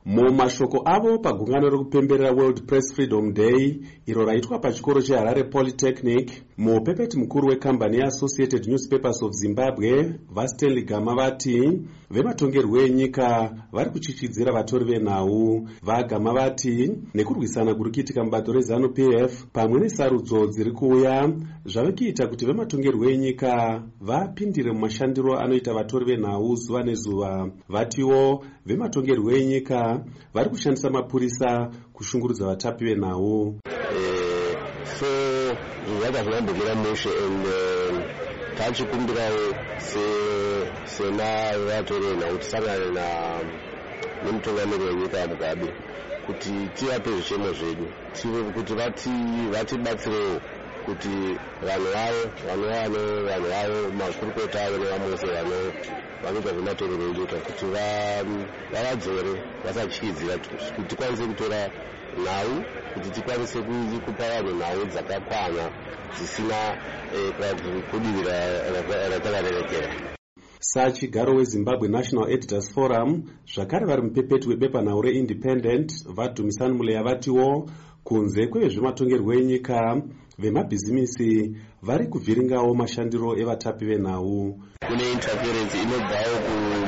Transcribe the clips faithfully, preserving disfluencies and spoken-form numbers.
Mumashoko avo pagungano rekupemberera World Press Freedom Day iro raitwa pachikoro cheHarare Polytechnic, mupepeti mukuru wekambani yeAssociated Newspapers of Zimbabwe vaStanley Gama vati vematongerwo enyika vari kuchichidzira vatori venhau. VaGama vati nekurwisana kuri kuitika mubato reZANU P F pamwe nesarudzo dziri kuuya zvave kuita kuti vematongerwo enyika vapindire mumashandiro anoita vatori venhau zuva nezuva. Vatiwo vematongerwo enyika vari kushandisa mapurisa kushungurudza vatapi venhau. So zvaka zvambokira mushe and tachikumbirawo sena vatori venhau tisangane na nemutungamiri wenyika yaMugabe kuti tivape zvichemo zvedu kuti vatibatsirewo kuti vanhu vavo vanhu vavo makurukota avo nevamose vanoita zvematongerwo enyika kuti vavadzore vasatyidzira kuti tikwanise kutora nhau kuti tikwanise kupa vanhu nhau dzakakwana dzisina kudivira ratakarerekera. Sachigaro weZimbabwe National Editors Forum zvakare vari mupepeti webepanhau reIndependent vaDumisani Muleya vatiwo kunze kwevezvematongerwo enyika vemabhizimisi vari kuvhiringawo mashandiro evatapi venhau. Kune interference inobvawo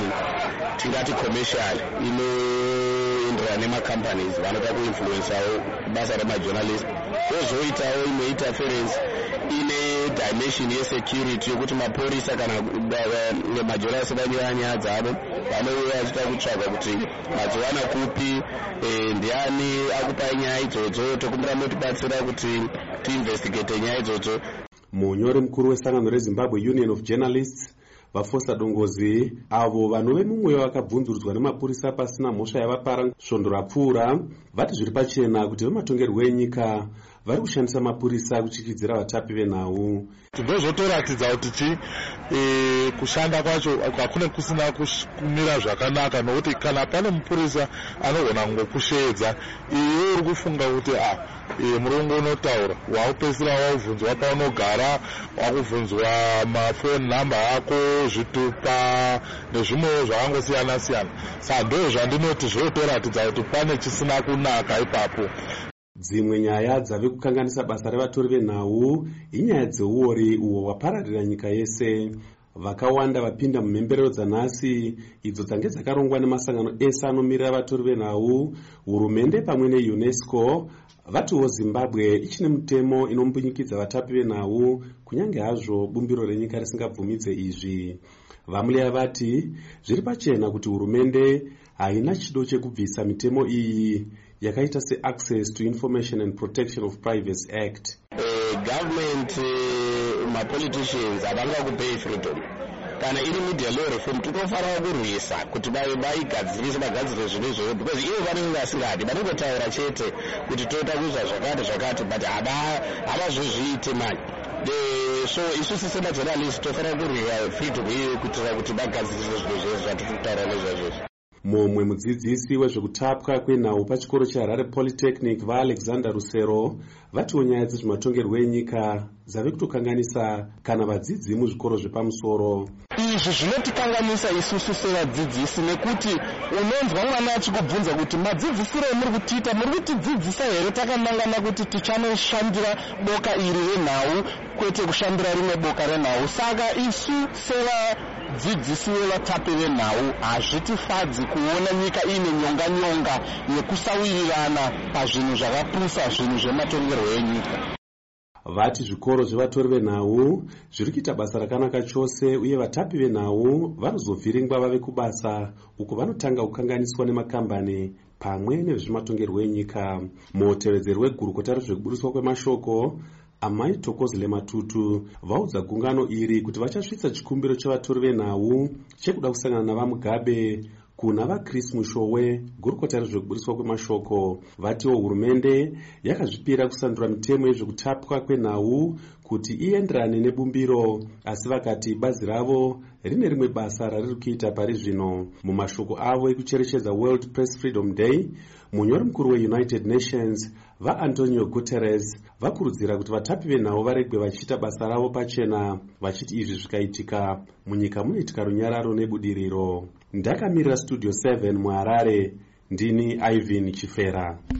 tingati commercial inoenderana nemacompanies vanoda kuinfluensawo basa remajournalist, kozoitawo imwe interference ine dimension yesecurity yokuti mapurisa kana majournalist vanyaya nyaya dzavo vanouya vachida kutsvaga kuti mazowana kupi ndiani akupai nyaya idzodzo, tokumbira motibatsira kuti tiinvestigate nyaya idzodzo. Munyori mukuru wesangano reZimbabwe Union of Journalists vaFoster Dongozi avo vanove mumwe vakabvunzurudzwa nemapurisa pasina mhosva yavapara svondo rapfuura vati zviri pachena kuti vematongerwo enyika vari kushandisa mapurisa kuchikidzira vatapi venhau. Tinozotoratidza kuti chi kushanda kwacho hakuna kusina kumira zvakanaka, nokuti kana pane mupurisa anogona ngokusheedza iwe uri kufunga kuti ah murongo unotaura waupesira waubvunzwa paunogara, wakubvunzwa mafoni namba ako, zvitupa nezvimwewo zvakangosiyana siyana. Saka ndo zvandinoti zvotoratidza kuti pane chisina kunaka ipapo. Dzimwe nyaya dzave kukanganisa basa revatori venhau inyaya dzeuori uwo wapararira nyika yese. Vakawanda vapinda mumhemberero dzanhasi idzo dzange dzakarongwa nemasangano ese anomirira vatori venhau, hurumende pamwe neUNESCO vatiwo Zimbabwe ichine mutemo inombunyikidza vatapi venhau kunyange hazvo bumbiro renyika risingabvumidze izvi. Vamuleya vati zviri pachena kuti hurumende haina chido chekubvisa mitemo iyi yakaita seAccess to Information and Protection of Privacy Act. Uh, government uh, mapoliticians havangakupei freedom. Kana iri media law reform tinofanira kurwisa kuti vaigadzirise vagadzire zvinhu izvozvo, because ivo vanenge vasingadi, vanongotaura chete kuti toda kuza zvakati zvakati but havazozviite mani. So isusu semajournalist tofanira kurwira freedom iyi kuitira kuti vagadzirise zvinhu zvese zvatinotaura nezvazvozvo. Mumwe mudzidzisi wezvekutapwa kwenhau pachikoro cheHarare Polytechnic vaAlexander Rusero vatiwo nyaya dzezvematongerwo enyika dzave kutokanganisa kana vadzidzi muzvikoro zvepamusoro. Izvi zvinotikanganisa isusu sevadzidzisi nekuti unonzwa mwana achikubvunza kuti madzidzisiro emuri kutiita muri kutidzidzisa here takanangana kuti tichanoshandira boka iri renhau kwete kushandira rimwe boka renhau. Saka isu sevadzidzisi vevatapi venhau hazvitifadzi kuona nyika ine nyonga nyonga yekusawirirana pazvinhu zvakapusa zvinhu zvematongerwo enyika. Vati zvikoro zvevatori venhau zviri kuita basa rakanaka chose uye vatapi venhau vanozovhiringwa vave kubasa uko vanotanga kukanganiswa nemakambani pamwe nezvematongerwo enyika. Mutevedzeri wegurukota rezvekuburiswa kwemashoko Amai Thokozile Matutu vaudza gungano iri kuti vachasvitsa chikumbiro chevatori venhau chekuda kusangana navaMugabe kuna vaChris Mushowe, gurukota rezvekuburiswa kwemashoko. Vatiwo hurumende yakazvipira kusandura mitemo yezvekutapwa kwenhau kuti ienderane nebumbiro, asi vakati bazi ravo rine rimwe basa rariri kuita pari zvino. Mumashoko avo ekucherechedza World Press Freedom Day, munyori mukuru weUnited Nations vaAntonio Guterres vakurudzira kuti vatapi venhau varegwe vachiita basa ravo pachena, vachiti izvi zvikaitika munyika munoitika runyararo nebudiriro. Ndakamirira Studio seven muHarare, ndini Ivan Chifera.